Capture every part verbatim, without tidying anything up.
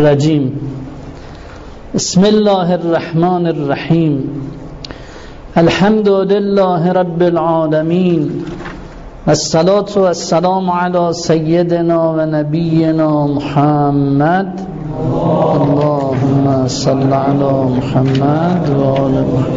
الرجیم. بسم الله الرحمن الرحیم. الحمد لله رب العالمین والصلاة والسلام علی سیدنا و نبینا محمد. اللهم صل علی محمد و آل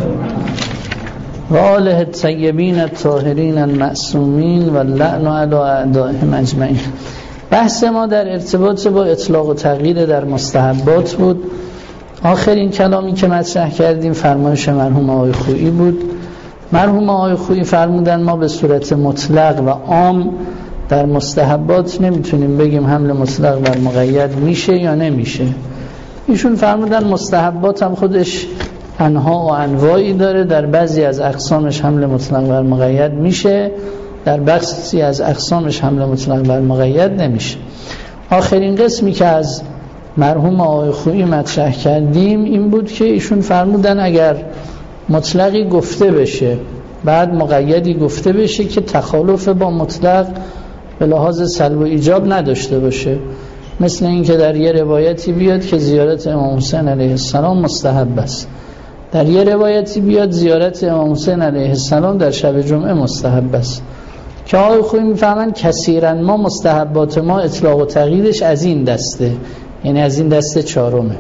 و آله الطیبین الطاهرین المعصومین و اللعن علی اعدائهم اجمعین. بحث ما در ارتباط با اطلاق و تغییر در مستحبات بود. آخرین کلامی که مطرح کردیم فرمایش مرحوم آقای خویی بود. مرحوم آقای خویی فرمودن ما به صورت مطلق و عام در مستحبات نمیتونیم بگیم حمل مطلق بر مقید میشه یا نمیشه. ایشون فرمودن مستحبات هم خودش انواع و انواعی داره، در بعضی از اقسامش حمل مطلق بر مقید میشه، در بخشی از اقسامش حمل مطلق بر مقید نمیشه. آخرین قسمی که از مرحوم آقای خویی مطرح کردیم این بود که ایشون فرمودن اگر مطلقی گفته بشه بعد مقیدی گفته بشه که تخالف با مطلق به لحاظ سلب و ایجاب نداشته باشه، مثل این که در یه روایتی بیاد که زیارت امام حسین علیه السلام مستحب است، در یه روایتی بیاد زیارت امام حسین علیه السلام در شب جمعه مستحب است، که آقای خویی میفهمن کثیرا ما مستحبات ما اطلاق و تغییرش از این دسته، یعنی از این دسته چهارمه.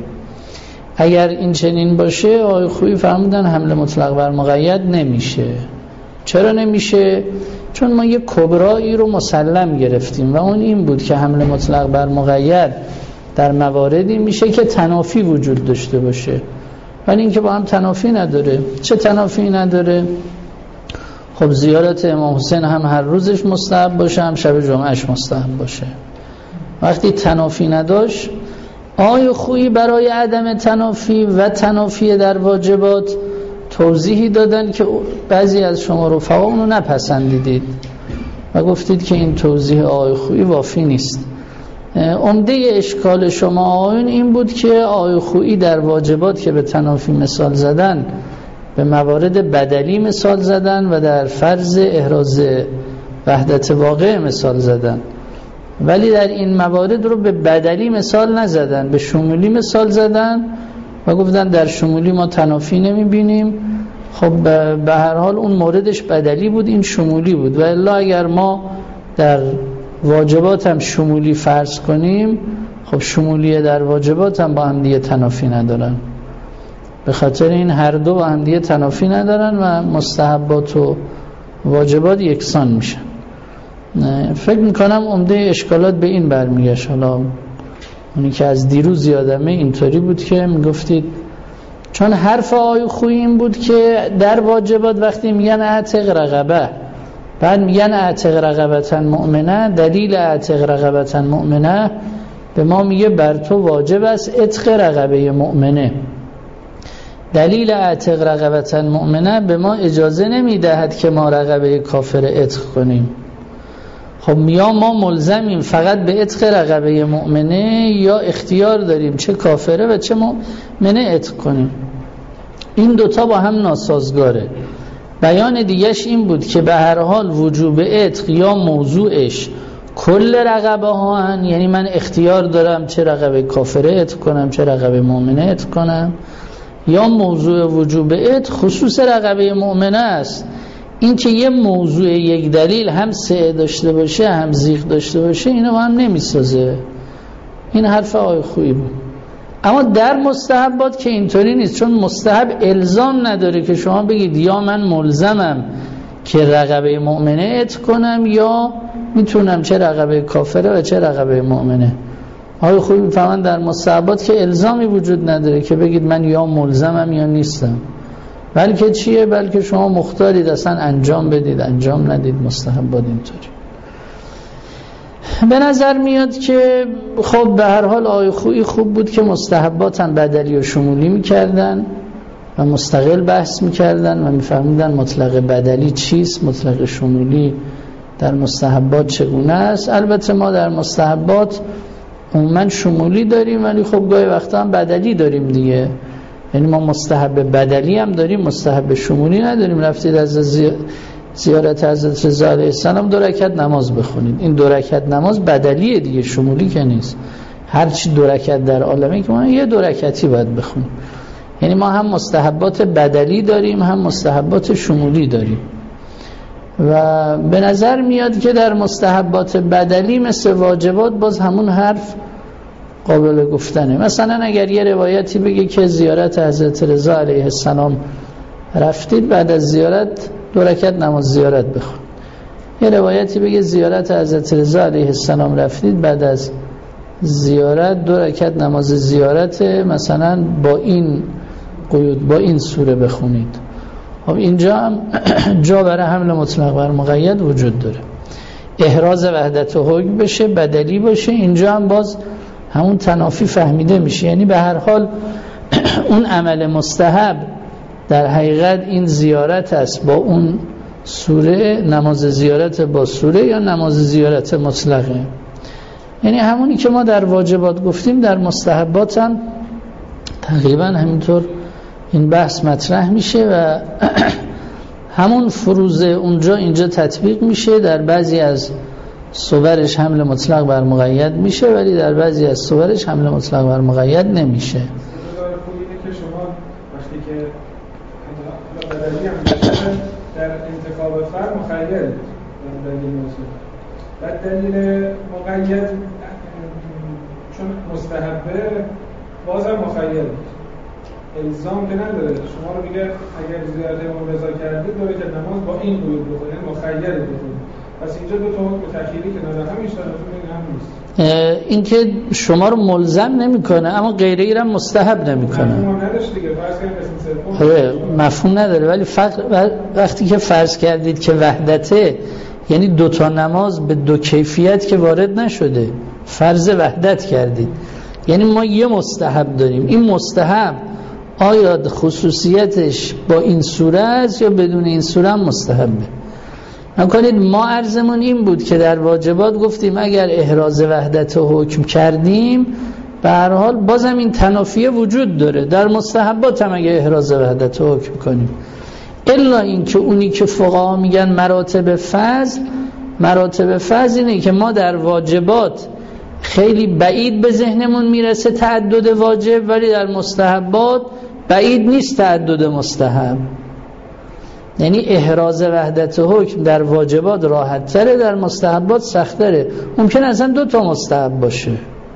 اگر این چنین باشه آقای خویی فرمودن حمل مطلق بر مقید نمیشه. چرا نمیشه؟ چون ما یک کبرایی رو مسلم گرفتیم و اون این بود که حمل مطلق بر مقید در مواردی میشه که تنافی وجود داشته باشه، ولی این که با هم تنافی نداره. چه تنافی نداره؟ خب زیارت امام حسین هم هر روزش مستحب باشه، هم شب جمعهش مستحب باشه. وقتی تنافی نداشت آقای خویی برای عدم تنافی و تنافی در واجبات توضیحی دادن که بعضی از شما رفقا اونو نپسندیدید و گفتید که این توضیح آقای خویی وافی نیست. عمده اشکال شما آقایون این بود که آقای خویی در واجبات که به تنافی مثال زدن به موارد بدلی مثال زدن و در فرض احراز وحدت واقع مثال زدن، ولی در این موارد رو به بدلی مثال نزدن، به شمولی مثال زدن و گفتن در شمولی ما تنافی نمیبینیم. خب به هر حال اون موردش بدلی بود، این شمولی بود، و الا اگر ما در واجبات هم شمولی فرض کنیم خب شمولی در واجبات هم با هم دیگه تنافی ندارن. به خاطر این هر دو با هم دیگه تنافی ندارن و مستحبات و واجبات یکسان میشن. فکر میکنم عمده اشکالات به این برمیگشت. حالا اونی که از دیروز یادمه اینطوری بود که میگفتید چون حرف آقای خویی این بود که در واجبات وقتی میگن اعتق رقبه بعد میگن اعتق رقبتا مؤمنه، دلیل اعتق رقبتا مؤمنه به ما میگه بر تو واجب است عتق رقبه مؤمنه، دلیل اعتق رقبتا مؤمنه به ما اجازه نمیدهد که ما رقبه کافر عتق کنیم. خب یا ما ملزمیم فقط به عتق رقبه مؤمنه یا اختیار داریم چه کافره و چه مؤمنه عتق کنیم. این دوتا با هم ناسازگاره. بیان دیگهش این بود که به هر حال وجوب عتق یا موضوعش کل رقبه ها هن، یعنی من اختیار دارم چه رقبه کافره عتق کنم چه رقبه مؤمنه عتق کنم، یا موضوع وجوب عتق خصوص رقبه مؤمنه است. این که یه موضوع یک دلیل هم سعه داشته باشه هم زیغ داشته باشه اینو با هم نمیسازه. این حرف آقای خویی بود. اما در مستحبات که اینطوری نیست، چون مستحب الزام نداره که شما بگید یا من ملزمم که رقبه مؤمنه عتق کنم یا میتونم چه رقبه کافره و چه رقبه مؤمنه. آقای خویی میفهمن در مستحبات که الزامی وجود نداره که بگید من یا ملزمم یا نیستم، بلکه چیه؟ بلکه شما مختارید اصلا انجام بدید انجام ندید. مستحبات اینطوری به نظر میاد که خب به هر حال آقای خویی خوب بود که مستحبات هم بدلی و شمولی میکردن و مستقل بحث میکردن و میفهمیدن مطلق بدلی چیست، مطلق شمولی در مستحبات چگونه است. البته ما در مستحبات عموما شمولی داریم ولی خب گاهی وقتا هم بدلی داریم دیگه، یعنی ما مستحب بدلی هم داریم مستحب شمولی نداریم. رفتید از زیارت حضرت رضا علیه السلام دو رکعت نماز بخونید، این دو رکعت نماز بدلیه دیگه، شمولی که نیست. هر چی دو رکعت در عالمه که ما یه دو رکعتی باید بخونیم. یعنی ما هم مستحبات بدلی داریم هم مستحبات شمولی داریم و به نظر میاد که در مستحبات بدلی مثل واجبات باز همون حرف قابل گفتنه. مثلا اگر یه روایتی بگه که زیارت حضرت رضا علیه السلام رفتید، بعد از زیارت دو رکعت نماز زیارت بخون. یه روایتی بگه زیارت حضرت رضا علیه السلام رفتید، بعد از زیارت دو رکعت نماز زیارت مثلا با این قیود با این سوره بخونید. خب اینجا هم جا برای حمل مطلق بر مقید وجود داره. احراز وحدت و حکم بشه بدلی باشه، اینجا هم باز همون تنافی فهمیده میشه. یعنی به هر حال اون عمل مستحب در حقیقت این زیارت است با اون سوره، نماز زیارت با سوره یا نماز زیارت مطلقه. یعنی همونی که ما در واجبات گفتیم در مستحبات هم تقریبا همینطور این بحث مطرح میشه و همون فروض اونجا اینجا تطبیق میشه. در بعضی از صورش حمل مطلق بر مقید میشه ولی در بعضی از صورش حمل مطلق بر مقید نمیشه. در انتخاب فرد مخیر دلیل موضوع و دلیل مقید چون مستحبه بازم مخیر الزام که نداره. شما رو میگه اگر زیارت امام رضا کردید داره که نماز با این قیود بخونید مخیر بخونید. پس اینجا دو تا حکم تخیلی که نداره هم اشتراطون این هم نیست. این که شما رو ملزم نمیکنه اما غیره ای را مستحب نمیکنه. مفهوم نداشت دیگه. فرض کنید قسم سوم مفهوم نداره ولی وقتی که فرض کردید که وحدته یعنی دو تا نماز به دو کیفیت که وارد نشده، فرض وحدت کردید. یعنی ما یه مستحب داریم، این مستحب آیا خصوصیتش با این سوره است یا بدون این سوره هم مستحبه؟ نکنید ما عرضمون این بود که در واجبات گفتیم اگر احراز وحدت و حکم کردیم به هر حال بازم این تنافیه وجود داره. در مستحبات هم اگر احراز وحدت و حکم کنیم، الا این که اونی که فقها میگن مراتب فضل، مراتب فضل اینه که ما در واجبات خیلی بعید به ذهنمون میرسه تعدد واجب ولی در مستحبات بعید نیست تعدد مستحب. یعنی احراز وحدت حکم در واجبات راحت تره، در مستحبات سخت تره. ممکن اصلا دو تا مستحب باشه،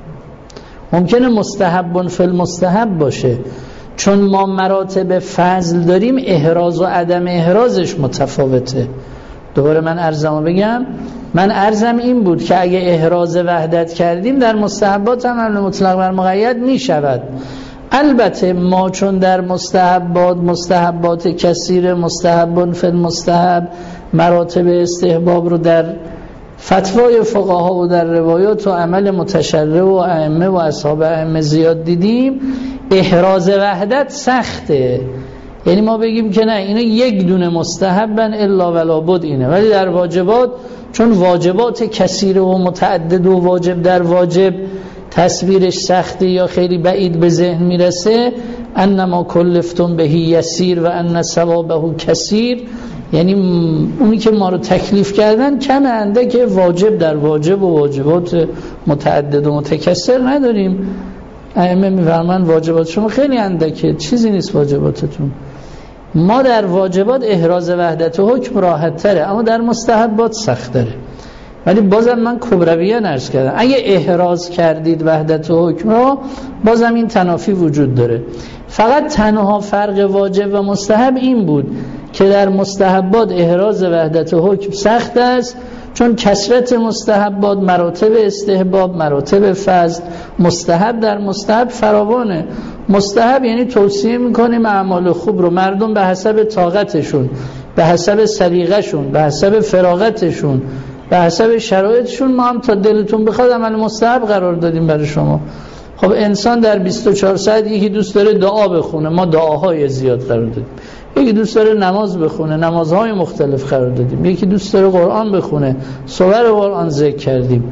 ممکنه مستحب فی المستحب باشه. چون ما مراتب فضل داریم احراز و عدم احرازش متفاوته. دوباره من عرضمو بگم، من عرضم این بود که اگه احراز وحدت کردیم در مستحبات هم حمل مطلق بر مقید می شود. البته ما چون در مستحبات مستحبات کثیر مستحبون فی المستحب مراتب استحباب رو در فتوای فقها و در روایات و عمل متشرع و ائمه و اصحاب ائمه زیاد دیدیم، احراز وحدت سخته. یعنی ما بگیم که نه اینا یک دونه مستحبن الا ولا بد اینه، ولی در واجبات چون واجبات کثیر و متعدد و واجب در واجب تصویرش سخته یا خیلی بعید به ذهن میرسه، انما کلفتم بهی یسیر و ان ثوابه کثیر، یعنی اونی که ما رو تکلیف کردن کم انده که واجب در واجب و واجبات متعدد و متکثر نداریم. ائمه میفرمان واجبات شما خیلی اندکه، چیزی نیست واجباتتون. ما در واجبات احراز وحدت و حکم راحت تره اما در مستحبات سخت تره. ولی بازم من کبرویه نرس کردم اگه احراز کردید وحدت و حکم رو بازم این تنافی وجود داره. فقط تنها فرق واجب و مستحب این بود که در مستحبات احراز وحدت و حکم سخت است چون کثرت مستحبات مراتب استحباب مراتب فضل، مستحب در مستحب فراوانه. مستحب یعنی توصیه میکنیم اعمال خوب رو مردم به حسب طاقتشون، به حسب سلیقه‌شون، به حسب فراغتشون، به حسب شرایطشون ما هم تا دلتون بخواد عمل مستحب قرار دادیم برای شما. خب انسان در بیست و چهار ساعت یکی دوست داره دعا بخونه، ما دعاهای زیاد قرار دادیم. یکی دوست داره نماز بخونه، نمازهای مختلف قرار دادیم. یکی دوست داره قرآن بخونه، سور قرآن ذکر کردیم.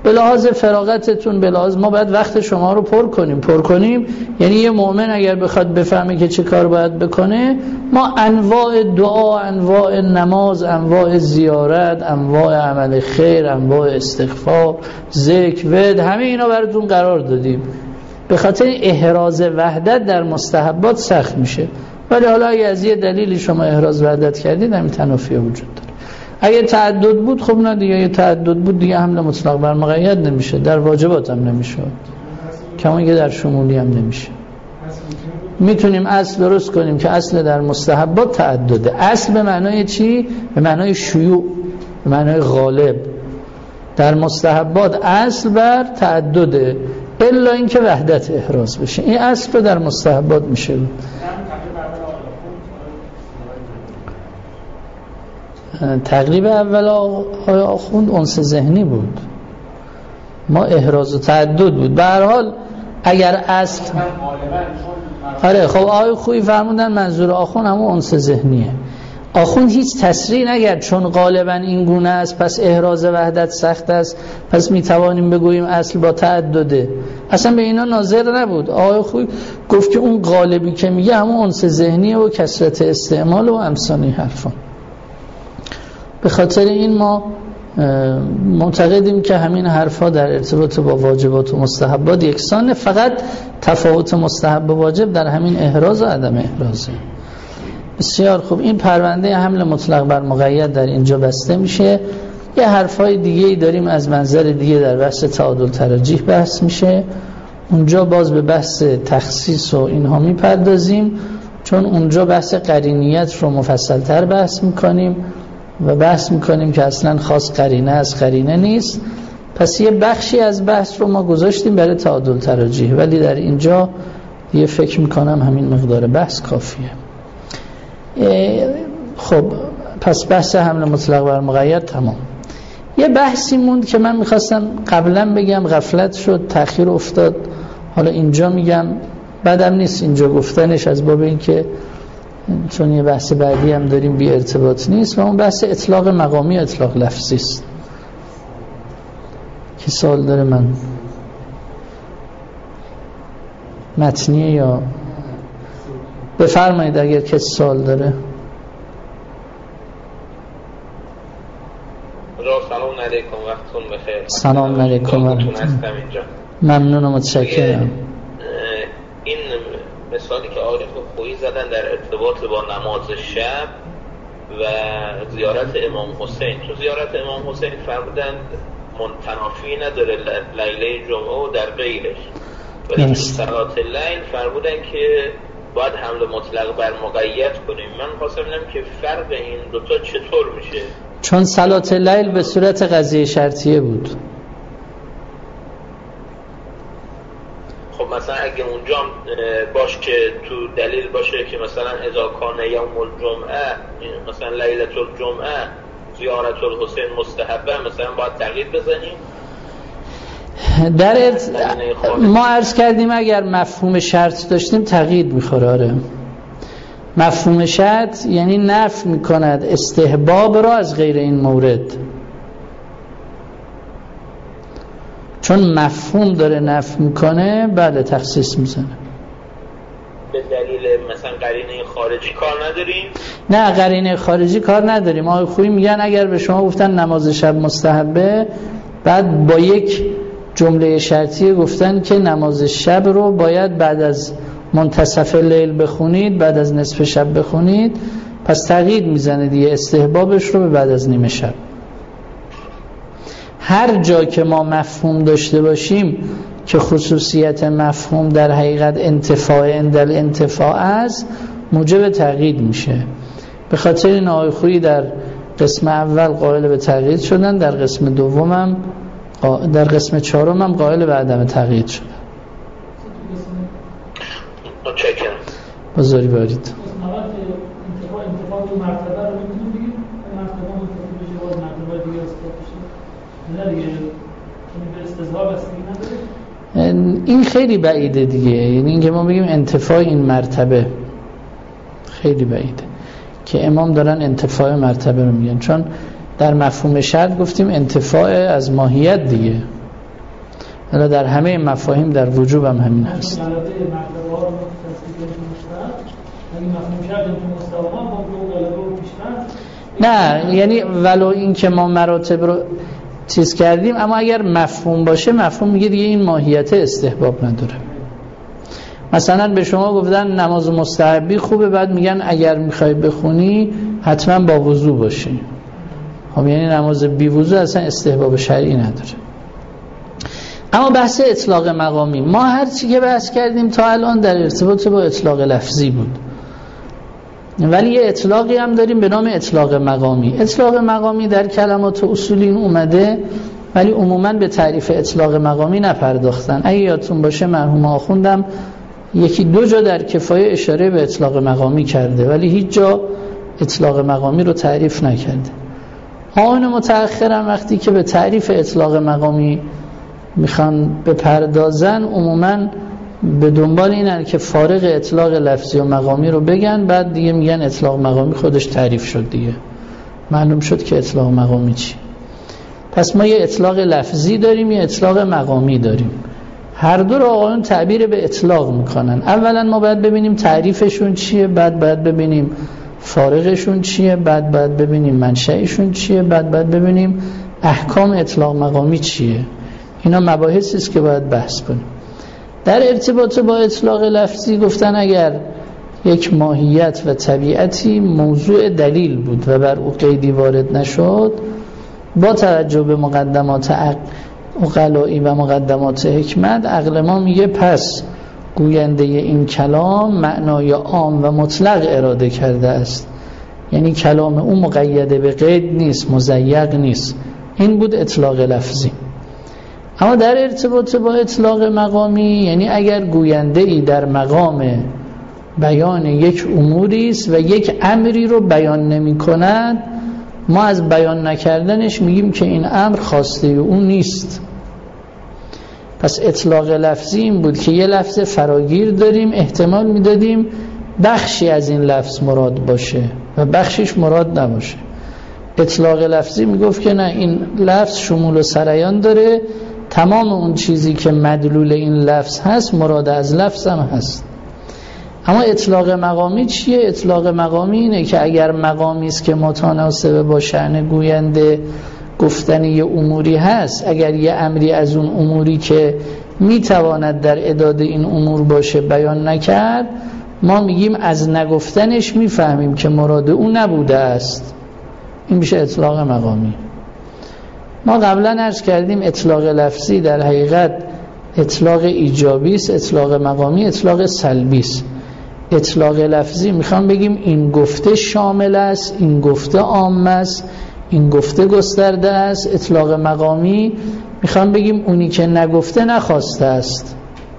به لحاظ فراغتتون، به لحاظ ما باید وقت شما رو پر کنیم پر کنیم یعنی یه مؤمن اگر بخواد بفهمه که چه کار باید بکنه، ما انواع دعا، انواع نماز، انواع زیارت، انواع عمل خیر، انواع استغفار، ذکر، ورد، همه اینا براتون قرار دادیم. به خاطر احراز وحدت در مستحبات سخت میشه، ولی حالا اگه از یه دلیلی شما احراز وحدت کردید همین تنافی وجود داره. اگه تعدد بود خب نه دیگه، اگه تعدد بود دیگه حمل مطلق بر مقید نمیشه، در واجبات هم نمیشه، کما که در شمولی هم نمیشه. میتونیم اصل درست کنیم که اصل در مستحبات تعدده. اصل به معنای چی؟ به معنای شیوع، به معنای غالب. در مستحبات اصل بر تعدده، الا اینکه وحدت احراز بشه. این اصل در مستحبات میشه. تقریب اول آقای آخوند انس ذهنی بود، ما احراز و تعدد بود. به هر حال اگر اصل آره خب آقای خویی فرمودن منظور آخوند همون انس ذهنیه. آخوند هیچ تصریح نگرد چون غالبا این گونه است پس احراز وحدت سخت است، پس میتوانیم بگوییم اصل با تعدده. اصلا به اینا ناظر نبود. آقای خویی گفت که اون غالبی که میگه همون انس ذهنیه و کثرت استعمال و امثال حرفان. به خاطر این ما معتقدیم که همین حرفا در ارتباط با واجبات و مستحبات یکسانه، فقط تفاوت مستحب و واجب در همین احراز و عدم احرازه. بسیار خوب، این پرونده حمل مطلق بر مقید در اینجا بسته میشه. یه حرفای دیگه ای داریم از منظر دیگه در بحث تعادل ترجیح بحث میشه، اونجا باز به بحث تخصیص و اینها میپردازیم، چون اونجا بحث قرینیت رو مفصل تر بحث میکنیم و بحث میکنیم که اصلا خاص قرینه از قرینه نیست. پس یه بخشی از بحث رو ما گذاشتیم برای تعادل ترجیح، ولی در اینجا یه فکر میکنم همین مقدار بحث کافیه. خب پس بحث حمل مطلق بر مقید تمام. یه بحثی موند که من میخواستم قبلا بگم، غفلت شد، تأخیر افتاد، حالا اینجا میگم، بعدم نیست اینجا گفتنش از باب این که چون یه بحث بعدی هم داریم بی ارتباط نیست، و اون بحث اطلاق مقامی اطلاق لفظی است. کی سوال داره؟ من متنیه یا بفرمایید اگر کسی سوال داره. سلام علیکم، وقتتون بخیر. سلام علیکم، ممنون و متشکرم. این مثالی که آقای خویی زدن در ارتباط با نماز شب و زیارت امام حسین، تو زیارت امام حسین فرمودن منتنافی نداره لیله جمعه و در غیرش، ولی تو صلات اللیل فرمودن که باید حمل مطلق بر مقید کنیم. من خواستم ببینم که فرق این دوتا چطور میشه؟ چون صلات اللیل به صورت قضیه شرطیه بود. خب مثلا اگه اونجا باش که تو دلیل باشه که مثلا اذا کان یوم الجمعه، مثلا لیلة الجمعه زیارت الحسین مستحبه، مثلا باید تغییر بزنیم. در ارت... ما عرض کردیم اگر مفهوم شرط داشتیم تغییر میخوره. آره، مفهوم شرط یعنی نفی میکند استحباب را از غیر این مورد، چون مفهوم داره نفی میکنه، بله تخصیص میزنه. به دلیل مثلا قرینه خارجی کار نداریم؟ نه، قرینه خارجی کار نداریم. آقای خویی میگن اگر به شما گفتن نماز شب مستحبه، بعد با یک جمله شرطی گفتن که نماز شب رو باید بعد از منتصف لیل بخونید، بعد از نصف شب بخونید، پس تغییر میزنه دیگه، استحبابش رو به بعد از نیمه شب. هر جا که ما مفهوم داشته باشیم که خصوصیت مفهوم در حقیقت انتفاع اندل انتفاع است، موجب تغییر میشه. به خاطر این آقای خویی در قسم اول قائل به تغییر شدن، در قسم دومم در قسم چهارم هم قائل به عدم تغییر شدن. متشکرم. بزاری بارید. این خیلی بعیده دیگه، یعنی اینکه ما بگیم انتفاع این مرتبه خیلی بعیده که امام دارن انتفاع مرتبه رو میگن، چون در مفهوم شرط گفتیم انتفاع از ماهیت دیگه، حالا در همه مفاهیم در وجوب هم همین هست. نه یعنی ولو این که ما مراتب رو چیز کردیم، اما اگر مفهوم باشه، مفهوم میگه دیگه این ماهیت استحباب نداره. مثلا به شما گفتن نماز مستحبی خوبه، بعد میگن اگر میخوای بخونی حتما با وضو باشی. خب یعنی نماز بی وضو اصلا استحباب شرعی نداره. اما بحث اطلاق مقامی، ما هر چی که بحث کردیم تا الان در ارتباط با اطلاق لفظی بود، ولی یه اطلاقی هم داریم به نام اطلاق مقامی. اطلاق مقامی در کلمات اصولین اومده، ولی عموما به تعریف اطلاق مقامی نپرداختن. اگه یادتون باشه مرحوم آخوندم یکی دو جا در کفایه اشاره به اطلاق مقامی کرده، ولی هیچ جا اطلاق مقامی رو تعریف نکرده. آن متأخرم وقتی که به تعریف اطلاق مقامی میخوان بپردازن، عموما به دنبال اینن که فارغ اطلاق لفظی و مقامی رو بگن، بعد دیگه میگن اطلاق مقامی خودش تعریف شد، دیگه معلوم شد که اطلاق مقامی چی. پس ما یه اطلاق لفظی داریم، یه اطلاق مقامی داریم. هر دو رو آقایون تعبیر به اطلاق میکنن. اولا ما باید ببینیم تعریفشون چیه، بعد باید ببینیم فارغشون چیه، بعد باید ببینیم منشأشون چیه، بعد باید ببینیم احکام اطلاق مقامی چیه. اینا مباحثی است که باید بحث کنیم. در ارتباط با اطلاق لفظی گفتن اگر یک ماهیت و طبیعتی موضوع دلیل بود و بر او قیدی وارد نشد، با توجه به مقدمات عقلائی و مقدمات حکمت، عقل ما میگه پس گوینده این کلام معنای عام و مطلق اراده کرده است، یعنی کلام او مقید به قید نیست، مضیق نیست. این بود اطلاق لفظی. اما در ارتباط با اطلاق مقامی، یعنی اگر گوینده ای در مقام بیان یک اموری است و یک امری رو بیان نمی کند، ما از بیان نکردنش میگیم که این امر خواسته او نیست. پس اطلاق لفظی این بود که یه لفظ فراگیر داریم، احتمال میدادیم بخشی از این لفظ مراد باشه و بخشیش مراد نباشه. اطلاق لفظی میگفت که نه، این لفظ شمول و سریان داره، تمام اون چیزی که مدلول این لفظ هست مراد از لفظ هم هست. اما اطلاق مقامی چیه؟ اطلاق مقامی اینه که اگر مقامی است که متناسب با شأن گوینده گفتن یه اموری هست، اگر یه امری از اون اموری که میتواند در اعداد این امور باشه بیان نکرد، ما میگیم از نگفتنش میفهمیم که مراد او نبوده است. این میشه اطلاق مقامی. ما قبلا عرض کردیم اطلاق لفظی در حقیقت اطلاق ایجابی است، اطلاق مقامی اطلاق سلبی است. اطلاق لفظی میخوام بگیم این گفته شامل است، این گفته عام است، این گفته گسترده است. اطلاق مقامی میخوام بگیم اونی که نگفته نخواسته است.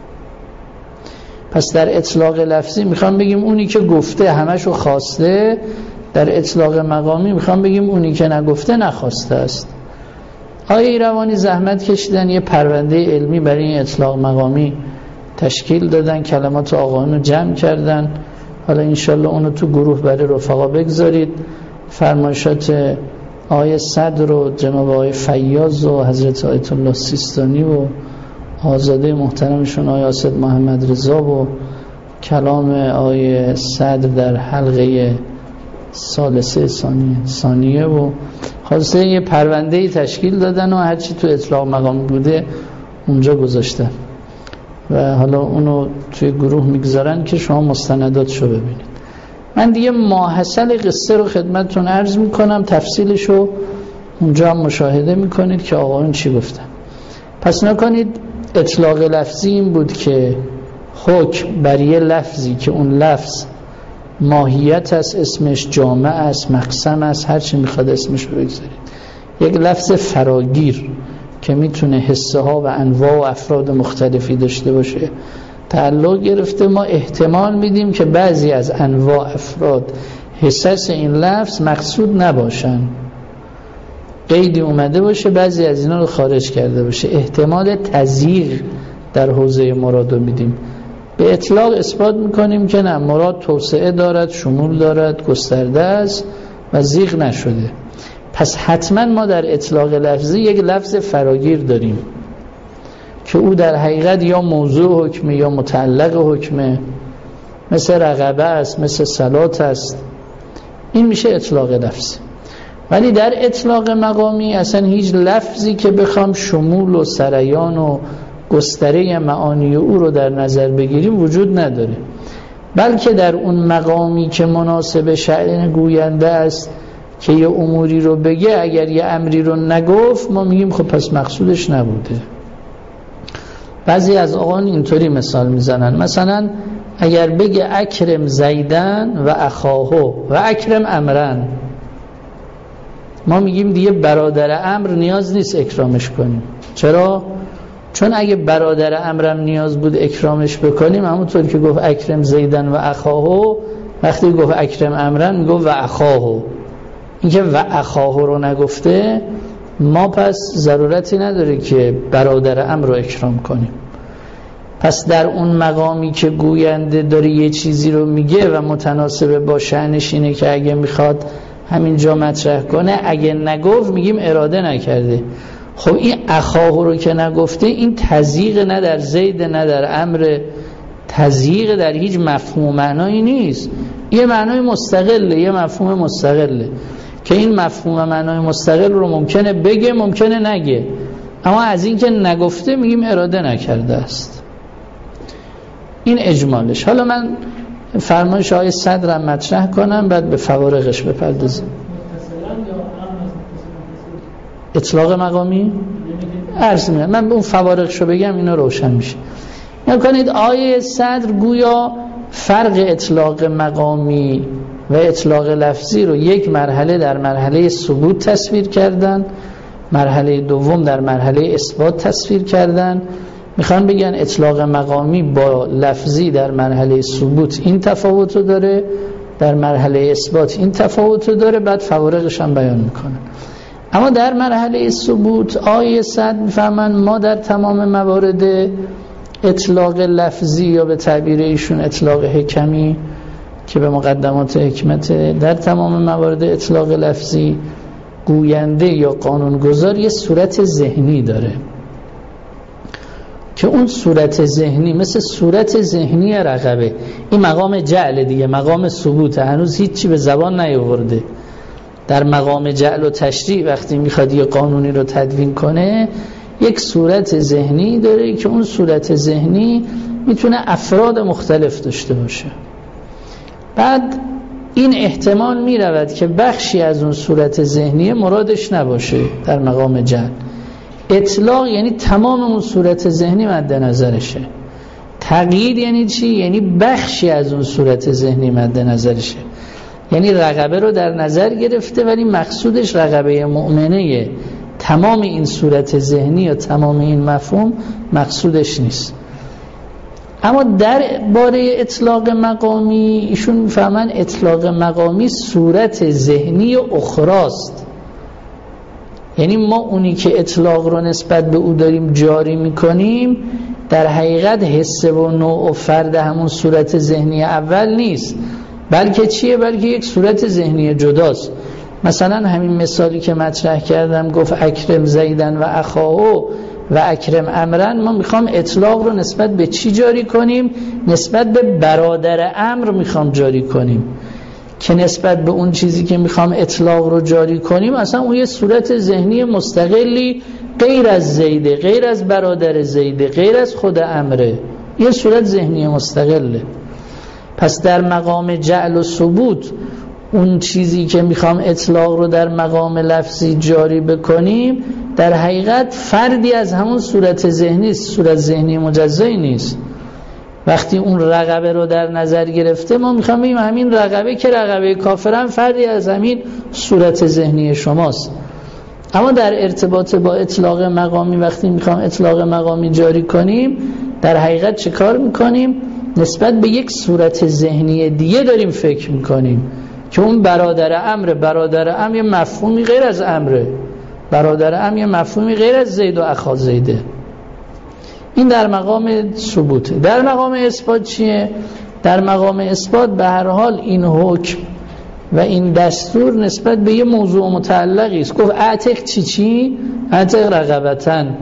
پس در اطلاق لفظی میخوام بگیم اونی که گفته همشو خواسته، در اطلاق مقامی میخوام بگیم اونی که نگفته نخواسته است. آقای ایروانی زحمت کشیدن یه پرونده علمی برای این اطلاق مقامی تشکیل دادن، کلمات آقایون رو جمع کردن. حالا انشالله اونو تو گروه برای رفقا بگذارید. فرمایشات آقای صدر و جناب آقای فیاض و حضرت آیت الله سیستانی و آزاده محترمشون آقای آسد محمد رضا و کلام آقای صدر در حلقه ثالثه ثانیه ثانیه و خاصه یه پرونده‌ای تشکیل دادن و هرچی تو اطلاق مقام بوده اونجا گذاشتن و حالا اونو توی گروه میگذارن که شما مستنداتشو ببینید. من دیگه ماحصل قصه رو خدمتتون عرض میکنم، تفصیلشو اونجا هم مشاهده میکنید که آقایون چی گفتن. پس نکنید اطلاق لفظی این بود که حکم بر یه لفظی که اون لفظ ماهیت است، اسمش جامع است، مقسم است، هر چی میخواد اسمش رو بگذارید، یک لفظ فراگیر که میتونه حصه ها و انواع و افراد مختلفی داشته باشه تعلق گرفته. ما احتمال میدیم که بعضی از انواع افراد حصص این لفظ مقصود نباشن، قیدی اومده باشه بعضی از اینا رو خارج کرده باشه. احتمال تزییق در حوزه مراد رو میدیم. به اطلاق اثبات میکنیم که نه، مراد توسعه دارد، شمول دارد، گسترده است و زیغ نشده. پس حتما ما در اطلاق لفظی یک لفظ فراگیر داریم. که او در حقیقت یا موضوع حکمه یا متعلق حکمه، مثل رقبه است، مثل صلات است. این میشه اطلاق لفظی. ولی در اطلاق مقامی اصلا هیچ لفظی که بخوام شمول و سریان و گستره معانی او رو در نظر بگیریم وجود نداره، بلکه در اون مقامی که مناسب شأن گوینده است که یه اموری رو بگه، اگر یه امری رو نگفت ما میگیم خب پس مقصودش نبوده. بعضی از آقایان اینطوری مثال میزنن، مثلا اگر بگه اکرم زیدن و اخاهو و اکرم امرن، ما میگیم دیگه برادر امر نیاز نیست اکرامش کنیم. چرا؟ چون اگه برادر امرم نیاز بود اکرامش بکنیم، همونطور که گفت اکرم زیدن و اخاهو، وقتی گفت اکرم امرن میگفت و اخاهو. اینکه و اخاهو رو نگفته، ما پس ضرورتی نداره که برادر امر رو اکرام کنیم. پس در اون مقامی که گوینده داره یه چیزی رو میگه و متناسب با شأنش اینه که اگه میخواد همینجا مطرح کنه، اگه نگفت میگیم اراده نکرده. خب این اخاه رو که نگفته، این تضییق نه در زید نه در امر، تضییق در هیچ مفهوم و معنایی نیست. یه معنای مستقله، یه مفهوم مستقله که این مفهوم و معنای مستقل رو ممکنه بگه ممکنه نگه، اما از این که نگفته میگیم اراده نکرده است. این اجمالش. حالا من فرمایش های صدرم مطرح کنم، بعد به فوارقش بپردازیم. اطلاق مقامی عرض می‌کنم، من به اون فوارقشو بگم اینا روشن میشه. نکنید آیه صدر گویا فرق اطلاق مقامی و اطلاق لفظی رو یک مرحله در مرحله ثبوت تصویر کردن، مرحله دوم در مرحله اثبات تصویر کردن. میخوان بگن اطلاق مقامی با لفظی در مرحله ثبوت این تفاوت رو داره، در مرحله اثبات این تفاوت رو داره، بعد فوارقش هم بیان میکنن. اما در مرحله ثبوت آیه صد میفهمن ما در تمام موارد اطلاق لفظی یا به تعبیر ایشون اطلاق حکمی که به مقدمات حکمت، در تمام موارد اطلاق لفظی گوینده یا قانونگذار یه صورت ذهنی داره که اون صورت ذهنی مثل صورت ذهنی رقبه. این مقام جعل دیگه، مقام ثبوت، هنوز هیچی به زبان نیاورده. در مقام جعل و تشریع وقتی میخواد یه قانونی رو تدوین کنه، یک صورت ذهنی داره که اون صورت ذهنی میتونه افراد مختلف داشته باشه. بعد این احتمال میرود که بخشی از اون صورت ذهنی مرادش نباشه. در مقام جعل اطلاق یعنی تمام اون صورت ذهنی مد نظرشه. تقیید یعنی چی؟ یعنی بخشی از اون صورت ذهنی مد نظرشه، یعنی رقبه رو در نظر گرفته ولی مقصودش رقبه مؤمنه، تمام این صورت ذهنی یا تمام این مفهوم مقصودش نیست. اما در باره اطلاق مقامی ایشون میفهمن اطلاق مقامی صورت ذهنی اخراست، یعنی ما اونی که اطلاق رو نسبت به او داریم جاری میکنیم در حقیقت حس و نوع و فرد همون صورت ذهنی اول نیست، بلکه چیه؟ بلکه یک صورت ذهنی جداست. مثلا همین مثالی که مطرح کردم، گفت اکرم زیدن و اخاهو و اکرم امرن، ما میخوام اطلاق رو نسبت به چی جاری کنیم؟ نسبت به برادر امر میخوام جاری کنیم، که نسبت به اون چیزی که میخوام اطلاق رو جاری کنیم اصلا اون یه صورت ذهنی مستقلی غیر از زیده، غیر از برادر زیده، غیر از خود امره، یه صورت ذهنی مستقله. پس در مقام جعل و ثبوت اون چیزی که میخوام اطلاق رو در مقام لفظی جاری بکنیم در حقیقت فردی از همون صورت ذهنی است، صورت ذهنی مجزایی نیست. وقتی اون رقبه رو در نظر گرفته ما میخوام بگیم همین رقبه که رقبه کافرن فردی از همین صورت ذهنی شماست. اما در ارتباط با اطلاق مقامی وقتی میخوام اطلاق مقامی جاری کنیم در حقیقت چه کار میکنیم؟ نسبت به یک صورت ذهنی دیگه داریم فکر میکنیم که اون برادر امر، برادر امر یه مفهومی غیر از امره، برادر امر یه مفهومی غیر از زید و اخا زیده. این در مقام ثبوت. در مقام اثبات چیه؟ در مقام اثبات به هر حال این حکم و این دستور نسبت به یه موضوع متعلقی است. گفت اعتق چی چی؟ اعتق رقبتن،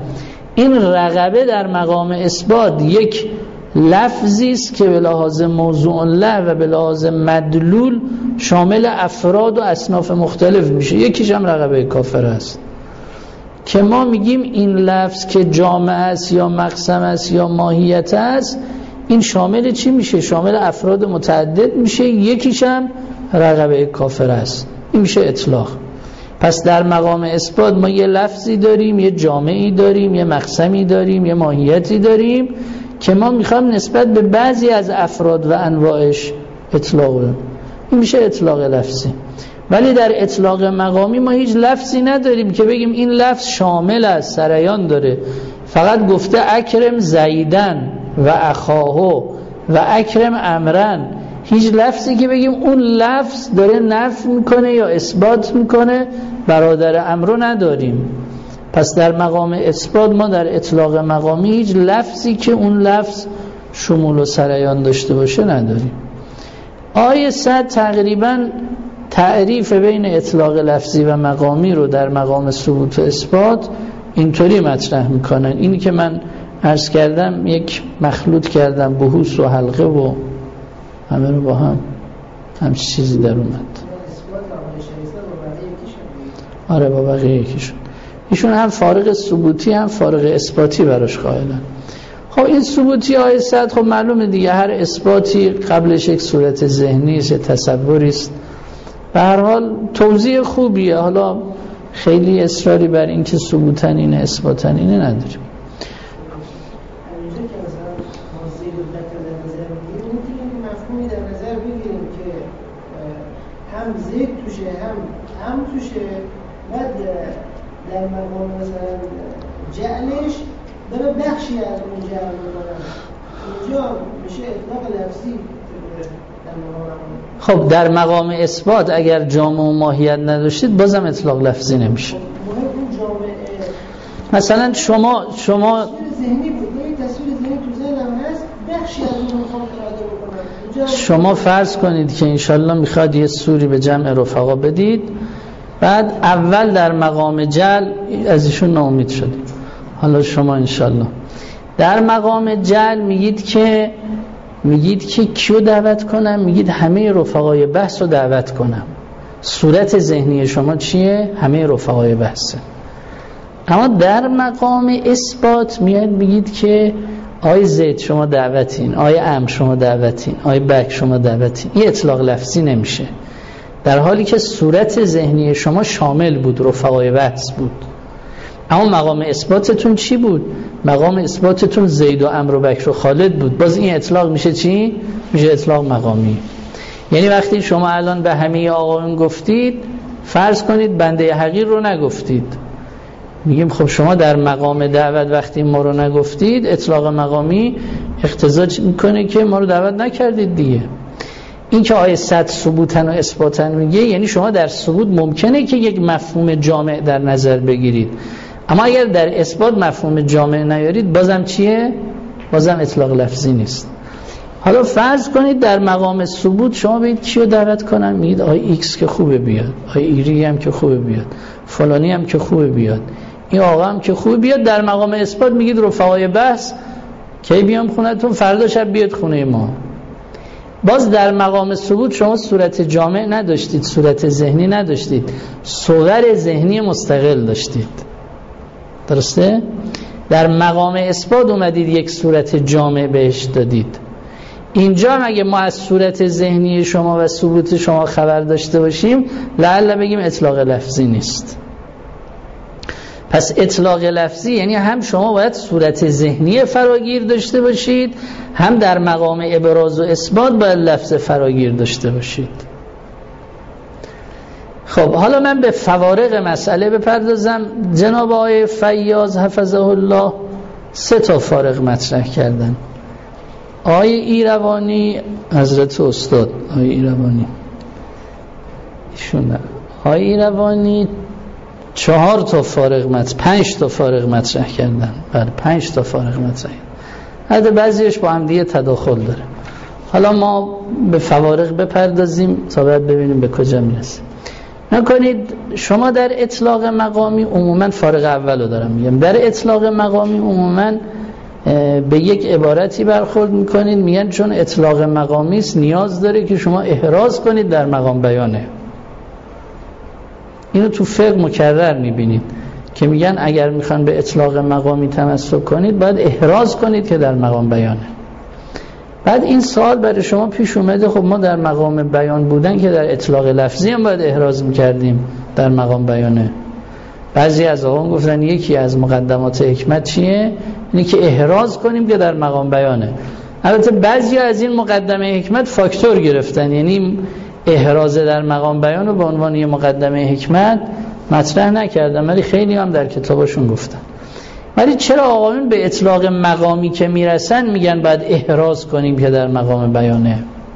این رغبه در مقام اثبات یک لفظی است که به لحاظ موضوع له و به لحاظ مدلول شامل افراد و اصناف مختلف میشه. یکیش هم رغبه کافر است که ما میگیم این لفظ که جامع است یا مقسم است یا ماهیت است، این شامل چی میشه؟ شامل افراد متعدد میشه. یکیش هم رغبه کافر است. این میشه اطلاق. پس در مقام اثبات ما یه لفظی داریم، یه جامعی داریم، یه مقسمی داریم، یه ماهیتی داریم که ما میخوام نسبت به بعضی از افراد و انواعش اطلاق بدیم. این میشه اطلاق لفظی. ولی در اطلاق مقامی ما هیچ لفظی نداریم که بگیم این لفظ شامل است، سریان داره. فقط گفته اکرم زیدن و اخاهو و اکرم امرن. هیچ لفظی که بگیم اون لفظ داره نفی میکنه یا اثبات میکنه برادر امرو نداریم. پس در مقام اثبات ما در اطلاق مقامی هیچ لفظی که اون لفظ شمول و سریان داشته باشه نداریم. آیه صد تقریباً تعریف بین اطلاق لفظی و مقامی رو در مقام ثبوت و اثبات اینطوری مطرح میکنن. اینی که من عرض کردم یک مخلوط کردم بحوث و حلقه و همه رو با هم همچی چیزی در اومد. آره با بقیه یکیشون. ایشون هم فارغ ثبوتی هم فارغ اثباتی براش قائلن. خب این ثبوتی آیه صد خب معلومه دیگه، هر اثباتی قبلش یک صورت ذهنی است، تصوری است. به هر حال توضیح خوبیه. حالا خیلی اصراری بر این که ثبوتن اینه اثباتن اینه نداریم. هم زید توشه هم هم توشه، بعد در مقام مثلا جعلش داره بخشی از اون جعل میکنن، اینجا میشه اطلاق لفظی. خب در مقام اثبات اگر جامع و ماهیت نداشتید بازم اطلاق لفظی نمیشه. مثلا شما شما ذهنی بود، تصویر ذهنی تو ذهنم هست، بخشی از اون میخوام اراده بکنم. شما فرض کنید که انشالله میخواد یه سوری به جمع رفقا بدید، بعد اول در مقام جل از ایشون ناامید شدید. حالا شما انشالله در مقام جل میگید که میگید که کیو دعوت کنم؟ میگید همه رفقای بحث رو دعوت کنم. صورت ذهنی شما چیه؟ همه رفقای بحثه. اما در مقام اثبات میاد میگید که آی زید شما دعوتین، آی ام شما دعوتین، آی بک شما دعوتین. این اطلاق لفظی نمیشه، در حالی که صورت ذهنی شما شامل بود، رفقای بحث بود. اما مقام اثباتتون چی بود؟ مقام اثباتتون زید و عمرو و بکر و خالد بود. باز این اطلاق میشه چی؟ میشه اطلاق مقامی. یعنی وقتی شما الان به همه آقایون گفتید، فرض کنید بنده حقیر رو نگفتید، میگیم خب شما در مقام دعوت وقتی ما رو نگفتید، اطلاق مقامی اقتضا میکنه که ما رو دعوت نکردید دیگه. این که آیه صد ثبوتن و اثباتن میگه، یعنی شما در ثبوت ممکنه که یک مفهوم جامع در نظر بگیرید، اما اگر در اثبات مفهوم جامع نیارید بازم چیه؟ بازم اطلاق لفظی نیست. حالا فرض کنید در مقام ثبوت شما بگید کیو دعوت کنم؟ میگید آی ایکس که خوبه بیاد، آی ایری هم که خوبه بیاد، فلانی هم که خوبه بیاد، این آقا هم که خوبه بیاد. در مقام اثبات میگید رفقای بحث کی بیام خونتون؟ فردا شب بیاد خونه ما. باز در مقام ثبوت شما صورت جامع نداشتید، صورت ذهنی نداشتید، صور ذهنی مستقل داشتید. درسته؟ در مقام اثبات اومدید یک صورت جامع بهش دادید. اینجا اگه ما از صورت ذهنی شما و ثبوت شما خبر داشته باشیم، لعل بگیم اطلاق لفظی نیست. پس اطلاق لفظی یعنی هم شما باید صورت ذهنی فراگیر داشته باشید، هم در مقام ابراز و اثبات باید لفظ فراگیر داشته باشید. خب حالا من به فوارق مسئله بپردازم. جناب آقای فیاض حفظه الله سه تا فارق مطرح کردن. آقای ایروانی، حضرت استاد آقای ایروانی ایشون، آقای ایروانی چهار تا فارق مطرح، پنج تا فارق مطرح کردن. بله پنج تا فارق مطرح. حتی بعضیش با هم دیگه تداخل داره. حالا ما به فوارق بپردازیم تا بعد ببینیم به کجا میرسیم. نکنید شما در اطلاق مقامی عموما فارغ اول رو دارم میگم، در اطلاق مقامی عموما به یک عبارتی برخورد میکنید، میگن چون اطلاق مقامی است نیاز داره که شما احراز کنید در مقام بیانه. اینو تو فقه مکرر میبینید که میگن اگر میخوان به اطلاق مقامی تمسک کنید باید احراز کنید که در مقام بیانه. بعد این سوال برای شما پیش اومده، خب ما در مقام بیان بودن که در اطلاق لفظی هم باید احراز میکردیم در مقام بیانه. بعضی از آقایان گفتن یکی از مقدمات حکمت چیه؟ اینه که احراز کنیم که در مقام بیانه. البته بعضی از این مقدمه حکمت فاکتور گرفتن، یعنی احراز در مقام بیان رو به عنوان یه مقدمه حکمت مطرح نکردن، ولی خیلی هم در کتابشون گفتن. ولی چرا آقایون به اطلاق مقامی که میرسن میگن باید احراز کنیم که در مقام بیانه؟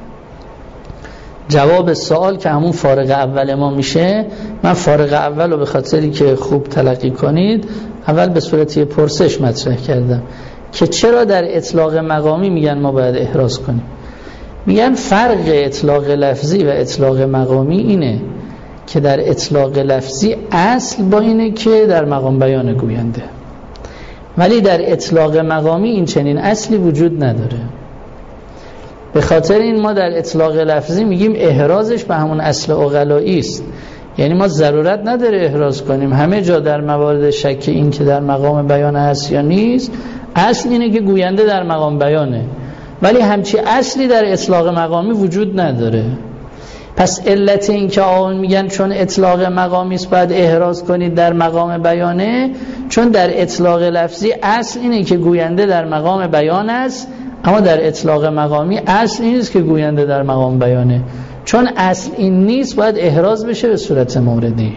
جواب سوال که همون فارغ اول ما میشه، من فارغ اول رو به خاطری که خوب تلقی کنید اول به صورت یه پرسش مطرح کردم که چرا در اطلاق مقامی میگن ما باید احراز کنیم. میگن فرق اطلاق لفظی و اطلاق مقامی اینه که در اطلاق لفظی اصل با اینه که در مقام بیان گوینده، ولی در اطلاق مقامی این چنین اصلی وجود نداره. به خاطر این ما در اطلاق لفظی میگیم احرازش به همون اصل عقلایی است، یعنی ما ضرورت نداره احراز کنیم. همه جا در موارد شک این که در مقام بیان هست یا نیست، اصل اینه که گوینده در مقام بیانه، ولی همچی اصلی در اطلاق مقامی وجود نداره. پس علت این که آقایون میگن چون اطلاق مقامی است باید احراز کنید در مقام بیانه، چون در اطلاق لفظی اصل اینه که گوینده در مقام بیان است، اما در اطلاق مقامی اصل این نیست که گوینده در مقام بیانه. چون اصل این نیست باید احراز بشه به صورت موردی.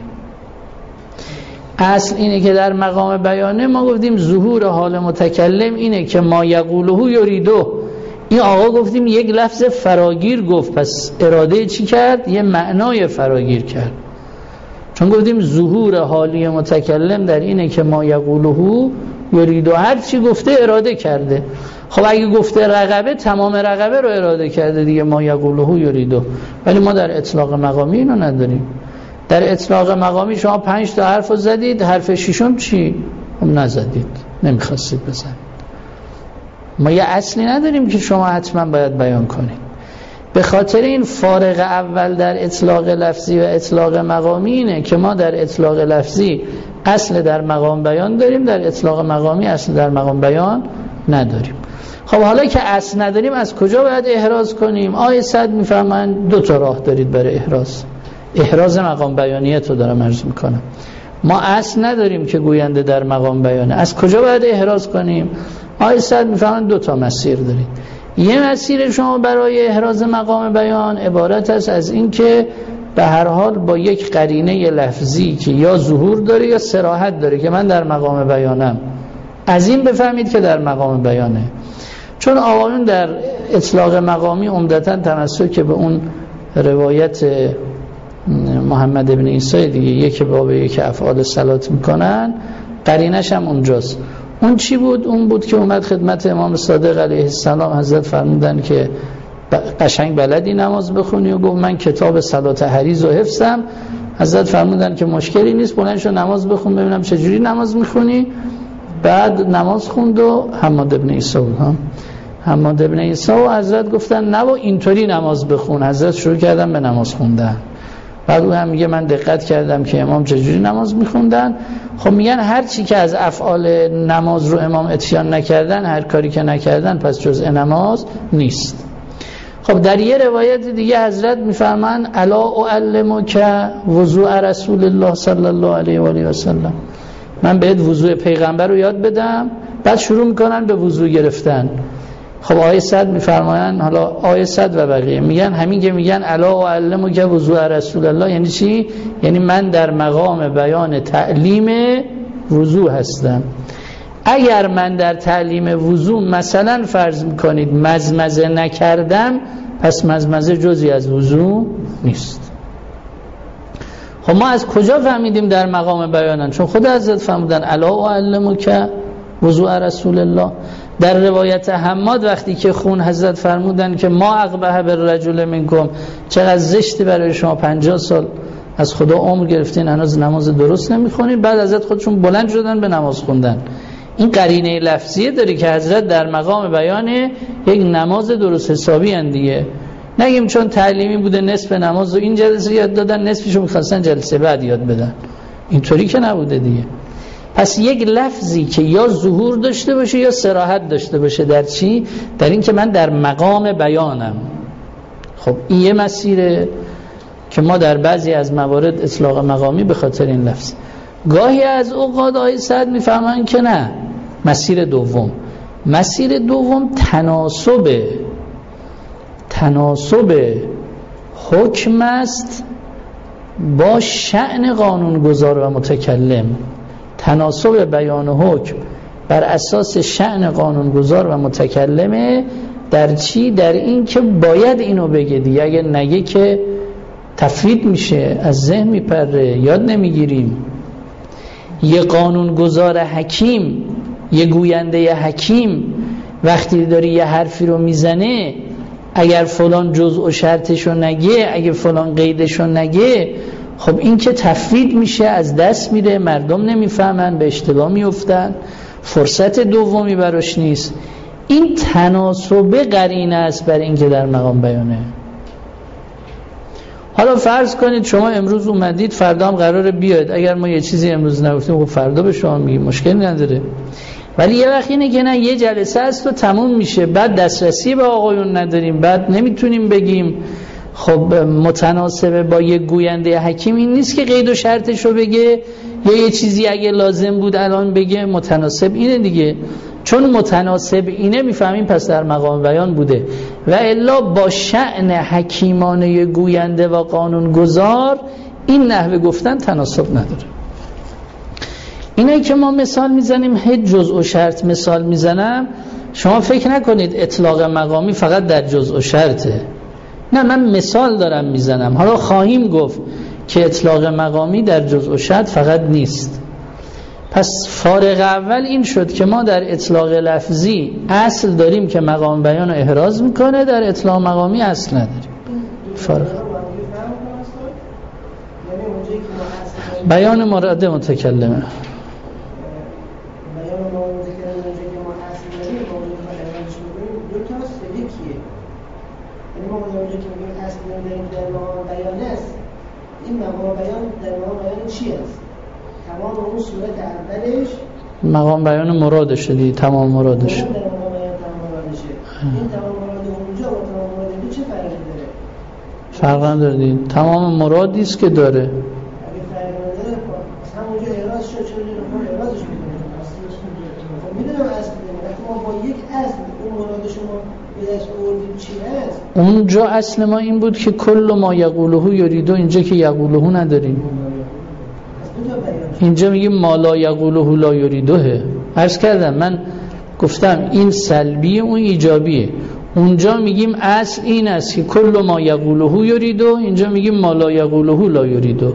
اصل اینه که در مقام بیانه ما گفتیم ظهور حال متکلم اینه که ما یقوله یریدو. این آقا گفتیم یک لفظ فراگیر گفت، پس اراده چی کرد؟ یه معنای فراگیر کرد. چون گفتیم ظهور حالی متکلم در اینه که ما یقوله یریدو، هر چی گفته اراده کرده. خب اگه گفته رقبه، تمام رقبه رو اراده کرده دیگه، ما یقوله یریدو. ولی ما در اطلاق مقامی اینو نداریم. در اطلاق مقامی شما پنج تا حرف رو زدید، حرف ششم چی؟ هم نزدید، نمیخواستید بزنید. ما یه اصلی نداریم که شما حتما باید بیان کنید. به خاطر این فارق اول در اطلاق لفظی و اطلاق مقامی اینه که ما در اطلاق لفظی اصل در مقام بیان داریم، در اطلاق مقامی اصل در مقام بیان نداریم. خب حالا که اصل نداریم از کجا باید احراز کنیم؟ آیه صد میفهمن دو تا راه دارید برای احراز. احراز مقام بیانیت رو دارم عرض میکنم. ما اصل نداریم که گوینده در مقام بیانه، از کجا باید احراز کنیم؟ آیه صد میفهمن دو تا مسیر دارید. یه مسیر شما برای احراز مقام بیان عبارت است از این که به هر حال با یک قرینه لفظی که یا ظهور داره یا صراحت داره که من در مقام بیانم، از این بفهمید که در مقام بیانه. چون آقایون در اطلاق مقامی عمدتاً تمسک به اون روایت محمد ابن عیسی دیگه، یک باب یک افعال صلات میکنن، قرینش هم اونجاست. اون چی بود؟ اون بود که اومد خدمت امام صادق علیه السلام، حضرت فرمودن که قشنگ بلدی نماز بخونی؟ و گفت من کتاب صلات حریز و حفظم. حضرت فرمودن که مشکلی نیست، بلند شو نماز بخون ببینم چجوری نماز میخونی. بعد نماز خوند و حماد ابن عیسی بود ها حماد ابن عیسی و حضرت گفتن نه و اینطوری نماز بخون. حضرت شروع کردن به نماز خوندن. بعد او هم میگه من دقت کردم که امام چجوری نماز میخوندن. خب میگن هر چی که از افعال نماز رو امام اتیان نکردن، هر کاری که نکردن پس جزء نماز نیست. خب در یه روایت دیگه حضرت میفرمان الا اعلمک وضوء رسول الله صلی الله علیه و آله و سلم، من بهت وضوء پیغمبر رو یاد بدم. بعد شروع میکنن به وضوء گرفتن. خب آیه صد میفرماین، حالا آیه صد و بقیه میگن همین که میگن الا اعلمک وضوء رسول الله یعنی چی؟ یعنی من در مقام بیان تعلیم وضوء هستم. اگر من در تعلیم وضوء مثلا فرض میکنید مزمزه نکردم، پس مزمزه جزئی از وضوء نیست. خب ما از کجا فهمیدیم در مقام بیانن؟ چون خود حضرت فرمودن الا اعلمک وضوء رسول الله. در روایت حماد وقتی که خون حضرت فرمودن که ما اقبح بالرجل منکم، چقدر زشتی برای شما پنجاه سال از خدا عمر گرفتین هنوز نماز درست نمیخونین، بعد ازت خودشون بلند شدن به نماز خوندن. این قرینه لفظیه داره که حضرت در مقام بیان یک نماز درست حسابی ان دیگه. نگیم چون تعلیمی بوده نصف نماز رو این جلسه یاد دادن، نصفشو می‌خواستن جلسه بعد یاد بدن. اینطوری که نبوده دیگه. پس یک لفظی که یا ظهور داشته باشه یا صراحت داشته باشه در چی؟ در این که من در مقام بیانم. خب این یه مسیره که ما در بعضی از موارد اطلاق مقامی به خاطر این لفظ. گاهی از اوقات آقای سعد میفهمن که نه، مسیر دوم مسیر دوم تناسب تناسب حکم است با شأن قانونگذار و متکلم. تناسب بیان حکم بر اساس شأن قانونگذار و متکلمه. در چی؟ در این که باید اینو بگه دیگه، اگه نگه که تفرید میشه، از ذهن میپره، یاد نمیگیریم. یه قانونگذار حکیم، یه گوینده حکیم وقتی داری یه حرفی رو میزنه، اگر فلان جزء و شرطشو نگه، اگه فلان قیدشو نگه، خب این که تفرید میشه، از دست میره، مردم نمیفهمن، به اشتباه میفتن، فرصت دومی براش نیست. این تناسب قرینه است بر این که در مقام بیانه. حالا فرض کنید شما امروز اومدید، فردا هم قراره بیاد، اگر ما یه چیزی امروز نگفتیم خب فردا به شما میگیم، مشکلی نداره. ولی یه وقت اینه که نه، یه جلسه است و تموم میشه، بعد دسترسی به آقایون نداریم، بعد نمیتونیم بگیم. خب متناسبه با یه گوینده حکیم این نیست که قید و شرطش رو بگه، یا یه چیزی اگه لازم بود الان بگه. متناسب اینه دیگه، چون متناسب اینه میفهمیم پس در مقام بیان بوده. و الا با شأن حکیمانه گوینده و قانونگذار این نحوه گفتن تناسب نداره. اینه که ما مثال میزنیم، هیچ جزء و شرط مثال میزنم، شما فکر نکنید اطلاق مقامی فقط در جزء و شرطه. نه، من مثال دارم میزنم. حالا خواهیم گفت که اطلاق مقامی در جزء و شرط فقط نیست. پس فارق اول این شد که ما در اطلاق لفظی اصل داریم که مقام بیان رو احراز میکنه، در اطلاق مقامی اصل نداریم. فارق بیان مراد متکلمه. بیان مراد متکلمه که ما اصل داریم، ما احراز میکنیم، دو تاست. یکیه یعنی ما اونجا که میگیم اصل داریم در مقام بیان است، این مقام بیان در مقام بیان چی است؟ تمام اون صورت اولش مقام بیان مرادشه دیگه، تمام مرادشه. در مقام بیان تمام مرادشه. این تمام مراد اونجا و تمام مراد اینجا چه فرقی داره؟ فرق نداره دیگه، تمام مرادی است که داره. اگه فرق نداره همونجا احراز شد، چون اون احرازش میکنه. خب میدونم اصل داریم، وقتی ما با یک اصل اون مراد شما به دست آوردیم چی هست؟ اونجا اصل ما این بود که کل ما یقوله یریدو، اینجا که یقوله نداریم. اینجا میگیم ما لا یقوله لا یریدوه. عرض کردم، من گفتم این سلبیه اون ایجابیه. اونجا میگیم اصل این است که کل ما یقوله یریدو، اینجا میگیم ما لا یقوله لا یریدو.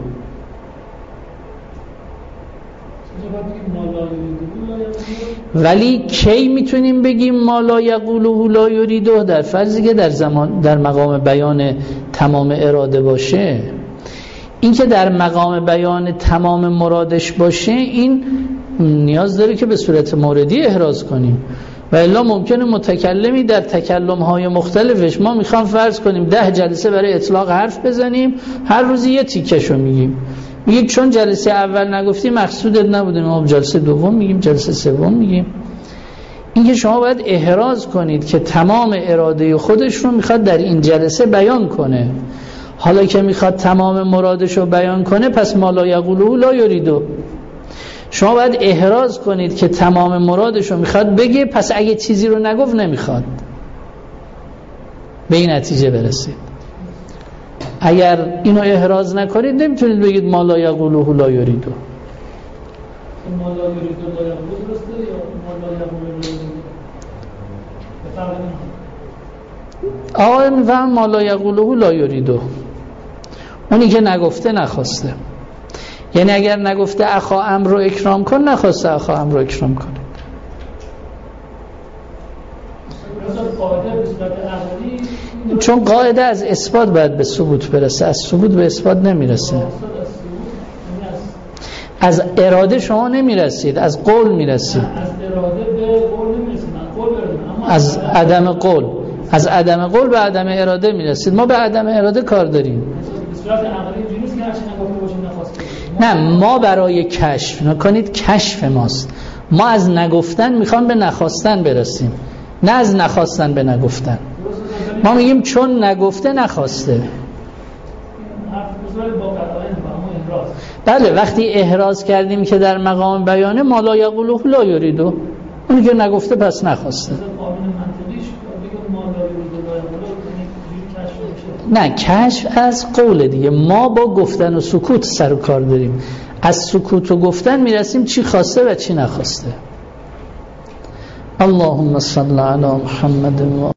ولی کی میتونیم بگیم ما لا یقوله لا یریدو؟ در فرضی که در زمان در مقام بیان تمام اراده باشه. این که در مقام بیان تمام مرادش باشه، این نیاز داره که به صورت موردی احراز کنیم. و الا ممکنه متکلمی در تکلم‌های مختلفش، ما میخوام فرض کنیم ده جلسه برای اطلاق حرف بزنیم، هر روزی یه تیکشو میگیم، میگیم چون جلسه اول نگفتی مقصودت نبوده، ما جلسه دوم میگیم، جلسه سوم میگیم. این که شما باید احراز کنید که تمام اراده خودش رو میخواد در این جلسه بیان کنه. حالا که میخواد تمام مرادش رو بیان کنه، پس ما لا یقوله لا یریدو. شما باید احراز کنید که تمام مرادش رو میخواد بگه، پس اگه چیزی رو نگفت نمیخواد. به این نتیجه برسید. اگر اینو احراز نکنید نمیتونید بگید ما لا یقوله لا یریدو. ما لا یریدو لا یقوله درسته یا ما لا یقوله لا یریدو؟ آقا میفهم ما لا یقوله لا یریدو، اونی که نگفته نخواسته. یعنی اگر نگفته اخا امر رو اکرام کن، نخواسته اخا امر رو اکرام کنه. چون قاعده از اثبات باید به ثبوت برسه، از ثبوت به اثبات نمیرسه. از اراده شما نمیرسید، از قول میرسید. از اراده به قول نمیرسید، من قول بردم، اما از عدم قول از عدم قول به عدم اراده میرسید. ما به عدم اراده کار داریم. به صورت عملی اینجوری نیست که هر چی نگفته باشیم نخواسته. نه، ما برای کشف نکنید، کشف ماست. ما از نگفتن میخوام به نخواستن برسیم، نه از نخواستن به نگفتن. ما میگیم چون نگفته نخواسته. بله، وقتی احراز کردیم که در مقام بیانه ما لا یقوله لا یریدو، اون که نگفته پس نخواسته. نه، کشف از قول دیگه. ما با گفتن و سکوت سر و کار داریم. از سکوت و گفتن میرسیم چی خواسته و چی نخواسته. اللهم صل علی محمد و